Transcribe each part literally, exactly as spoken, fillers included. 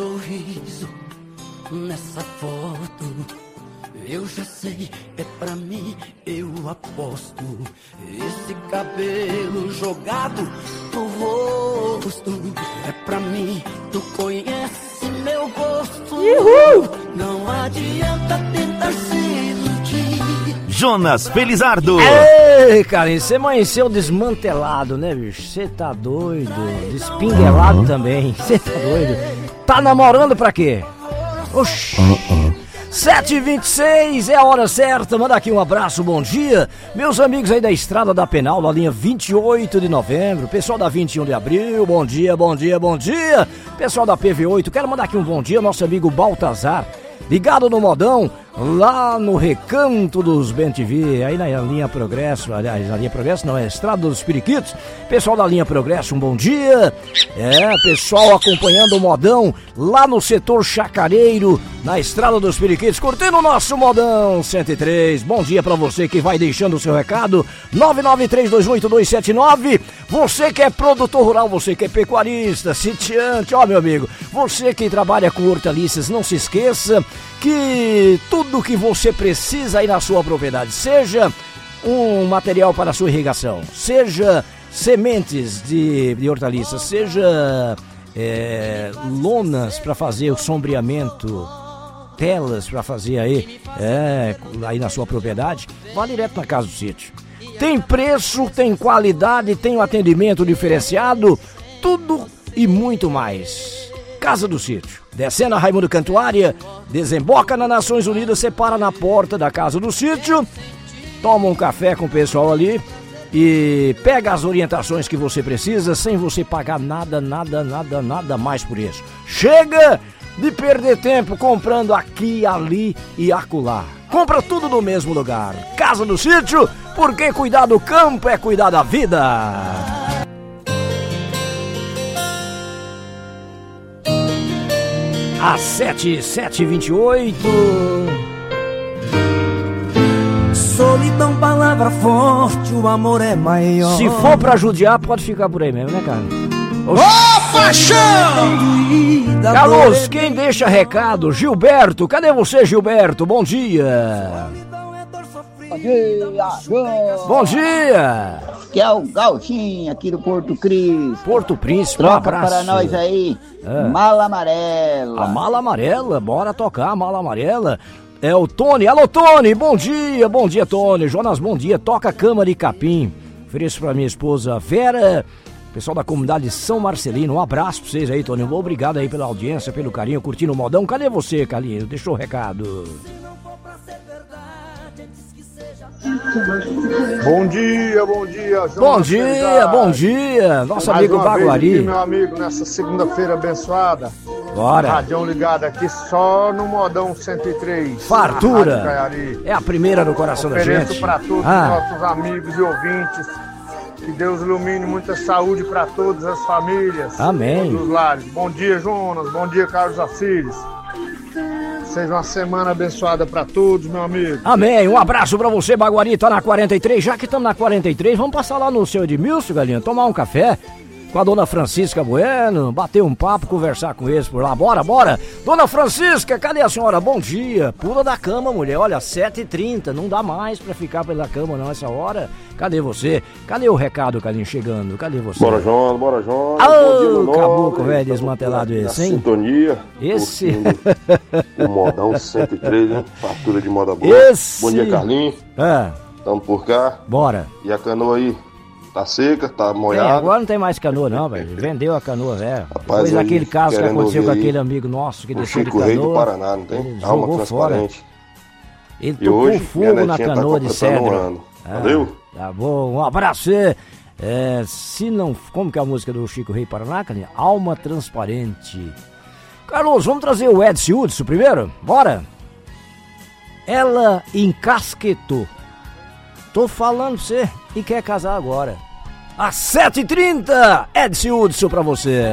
sorriso nessa foto, eu já sei, é pra mim, eu aposto. Esse cabelo jogado no rosto, é pra mim, tu conhece meu gosto. Uhul! Não adianta tentar se iludir. Jonas Felizardo. Ei, cara, você amanheceu desmantelado, né, bicho? Você tá doido, despinguelado uhum. também. Você tá doido? Tá namorando pra quê? Oxi. Uhum. sete e vinte e seis é a hora certa, manda aqui um abraço, bom dia. Meus amigos aí da Estrada da Penal, na linha vinte e oito de novembro, pessoal da vinte e um de abril, bom dia, bom dia, bom dia. Pessoal da P V oito, quero mandar aqui um bom dia, nosso amigo Baltazar, ligado no modão, lá no Recanto dos Ben T V, aí na linha Progresso, aliás, na linha Progresso não, é Estrada dos Periquitos. Pessoal da linha Progresso, um bom dia. É, pessoal acompanhando o modão lá no setor Chacareiro, na Estrada dos Periquitos, curtindo o nosso modão cento e três. Bom dia pra você que vai deixando o seu recado, nove nove três dois oito dois sete nove. Você que é produtor rural, você que é pecuarista, sitiante, ó meu amigo, você que trabalha com hortaliças, não se esqueça que tudo que você precisa aí na sua propriedade, seja um material para a sua irrigação, seja sementes de, de hortaliças, seja é, lonas para fazer o sombreamento, telas para fazer aí, é, aí na sua propriedade, vá direto na Casa do Sítio. Tem preço, tem qualidade, tem um atendimento diferenciado, tudo e muito mais. Casa do Sítio, descendo a Raimundo Cantuária, desemboca na Nações Unidas, você para na porta da Casa do Sítio, toma um café com o pessoal ali e pega as orientações que você precisa sem você pagar nada, nada, nada, nada mais por isso. Chega de perder tempo comprando aqui, ali e acolá. Compra tudo no mesmo lugar. Casa do Sítio, porque cuidar do campo é cuidar da vida. Às sete, sete e vinte e oito. Solidão, palavra forte, o amor é maior. Se for pra judiar, pode ficar por aí mesmo, né, cara? Ô, oh, paixão! Carlos, quem deixa recado? Gilberto, cadê você, Gilberto? Bom dia. Bom dia, João. Bom dia. Que é o Gauchinho aqui do Porto Cristo. Porto Príncipe, um Troca abraço para nós aí, é. Mala Amarela. A Mala Amarela, bora tocar a Mala Amarela. É o Tony, alô Tony, bom dia, bom dia Tony. Jonas, bom dia, toca Câmara e Capim. Ofereço pra minha esposa Vera, pessoal da comunidade São Marcelino, um abraço pra vocês aí, Tony. Obrigado aí pela audiência, pelo carinho, curtindo o modão. Cadê você, Carlinhos? Deixou o recado. Bom dia, bom dia, João. Bom dia, bom dia, nosso mais amigo Baguari. Aqui, meu amigo, nessa segunda-feira abençoada. Bora. Radião ligado aqui só no modão cento e três. Fartura. É a primeira no coração da gente. Ofereço para todos ah. os nossos amigos e ouvintes. Que Deus ilumine muita saúde para todas as famílias. Amém. Todos os lares. Bom dia, Jonas. Bom dia, Carlos Assíris. Seja uma semana abençoada pra todos, meu amigo. Amém, um abraço pra você, Baguari, tá na quarenta e três. Já que estamos na quarenta e três, vamos passar lá no seu Edmilson, galinha, tomar um café com a dona Francisca Bueno, bater um papo, conversar com eles por lá. Bora, bora! Dona Francisca, cadê a senhora? Bom dia! Pula da cama, mulher. Olha, sete e trinta, não dá mais pra ficar pela cama não essa hora. Cadê você? Cadê o recado, Carlinhos, chegando? Cadê você? Bora, João, bora, João. Ô, caboclo velho desmantelado esse, hein? Sintonia. Esse. O modão cento e três, hein? Fatura de moda boa. Esse. Bom dia, Carlinhos. É. Tamo por cá. Bora. E a canoa aí? Tá seca, tá molhada. É, agora não tem mais canoa não, velho. Vendeu a canoa, velho. Depois daquele caso que aconteceu com aquele amigo nosso que deixou de canoa. Chico Rei do Paraná, não tem? Ele jogou fora. Ele e tocou hoje, fogo na canoa tá de cedro. Um ano. Ah, valeu? Tá bom, um abraço. É, se não... Como que é a música do Chico Rei Paraná, Caninha? Alma Transparente. Carlos, vamos trazer o Edson Hudson primeiro? Bora? Ela encasquetou. Tô falando pra você e quer casar agora. Às sete e trinta, Edson Hudson pra você.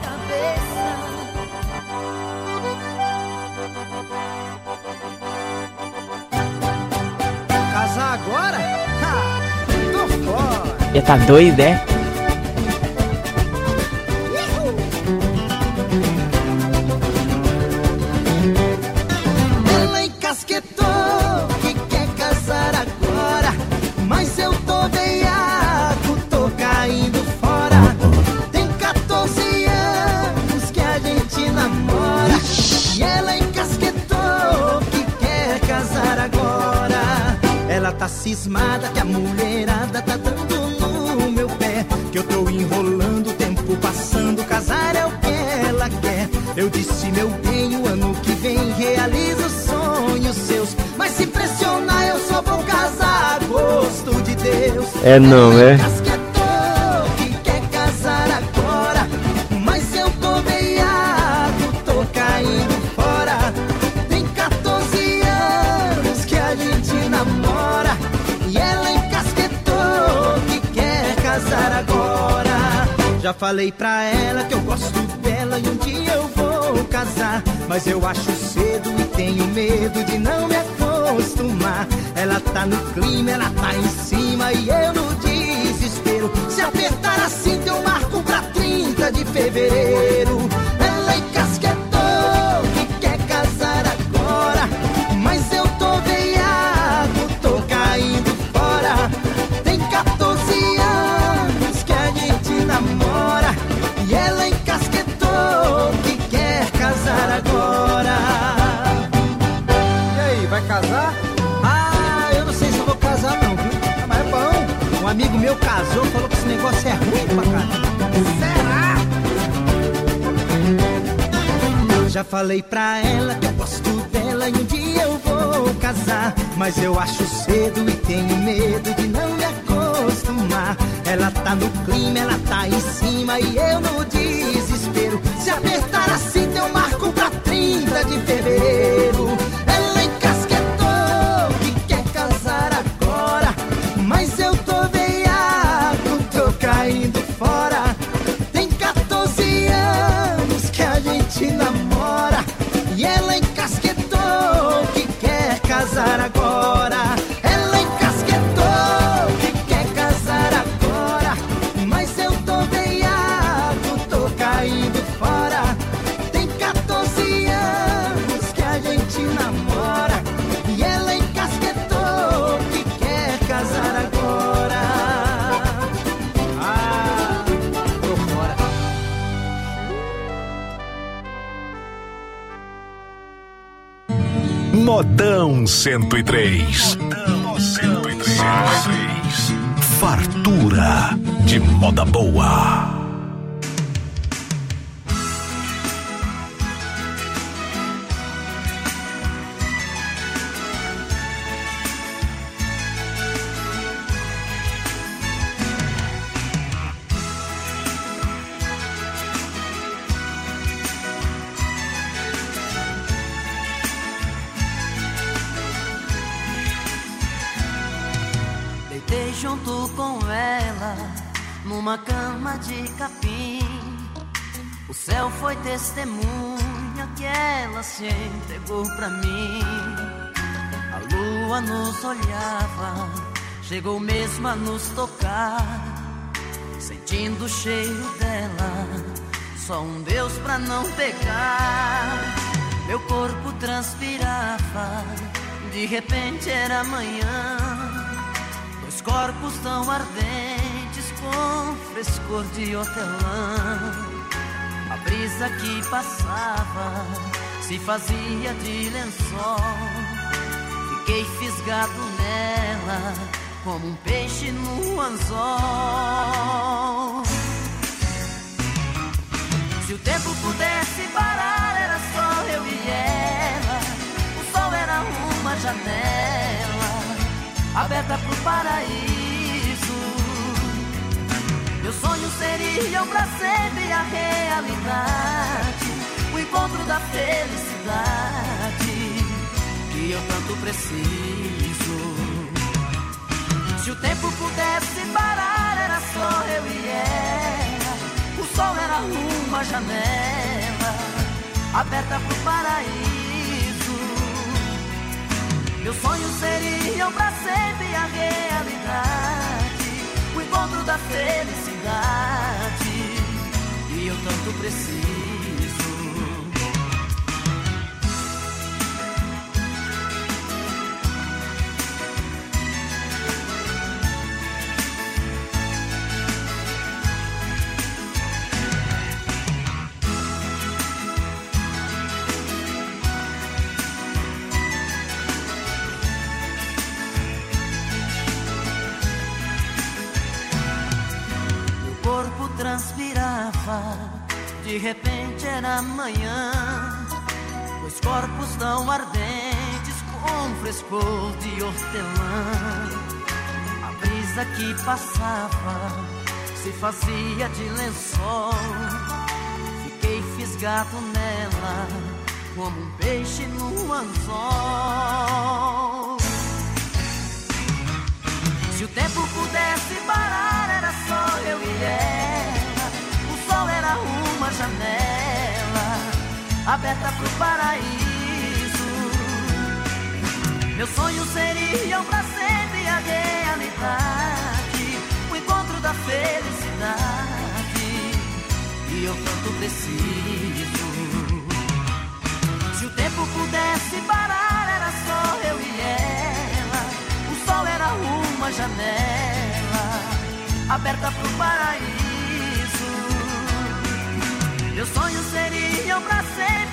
Casar agora? Ha! Tô fora. Já tá doido, é? Ela tá cismada que a mulherada tá dando no meu pé, que eu tô enrolando, o tempo passando, casar é o que ela quer. Eu disse, meu bem, o ano que vem realiza os sonhos seus, mas se pressionar eu só vou casar a gosto de Deus. É não, é? Que quer casar agora, mas eu tô veiado, tô caindo fora. Tem quatorze anos que a gente namora e ela encasquetou que quer casar agora. Já falei pra ela que eu gosto dela e um dia eu vou casar, mas eu acho cedo e tenho medo de não me acostumar. Ela tá no clima, ela tá em cima e eu no desespero. Se apertar assim eu marco pra trinta de fevereiro. Ela encasquetou que quer casar agora, mas eu tô veiado, tô caindo fora. Tem quatorze anos que a gente namora e ela encasquetou que quer casar agora. E aí, vai casar? Ah, eu não sei se eu vou casar não, viu? Mas é bom. Um amigo meu casou, falou que esse negócio é ruim pra caramba. Será? Já falei pra ela que eu gosto dela e um dia eu vou casar, mas eu acho cedo e tenho medo de não me acostumar. Ela tá no clima, ela tá em cima e eu no desespero. Se apertar assim eu marco pra trinta de fevereiro. Ela encasquetou que quer casar agora, mas eu tô veiado, tô caindo fora. Tem quatorze anos que a gente namora e ela encasquetou que quer casar agora. Ela encasquetou que quer casar agora, mas eu tô veiado, tô caindo fora. Tem quatorze anos que a gente namora e ela encasquetou que quer casar agora. Ah, tô fora. Modão cento e três. Modão cento e três. Fartura de moda boa. Deitei junto com ela numa cama de capim. O céu foi testemunha que ela se entregou pra mim. A lua nos olhava, chegou mesmo a nos tocar. Sentindo o cheiro dela, só um Deus pra não pecar. Meu corpo transpirava, de repente era manhã. Dois corpos tão ardentes com frescor de hortelã. A brisa que passava se fazia de lençol. Fiquei fisgado nela como um peixe no anzol. Se o tempo pudesse parar, era só eu e ela. O sol era uma janela aberta pro paraíso. Meus sonhos seriam pra sempre a realidade, o encontro da felicidade que eu tanto preciso. Se o tempo pudesse parar, era só eu e ela. O sol era uma janela aberta pro paraíso. Meus sonhos seriam pra sempre a realidade, o encontro da felicidade que eu tanto preciso. passava, de repente era manhã. Dois corpos tão ardentes com frescor de hortelã. A brisa que passava se fazia de lençol. Fiquei fisgado nela como um peixe no anzol. Se o tempo pudesse parar, era só eu e ela. O sol era uma janela aberta pro paraíso. Meus sonhos seriam pra sempre a realidade, o encontro da felicidade que eu tanto preciso. Se o tempo pudesse parar, era só eu e ela. O sol era uma janela aberta pro paraíso. Meus sonhos seriam pra sempre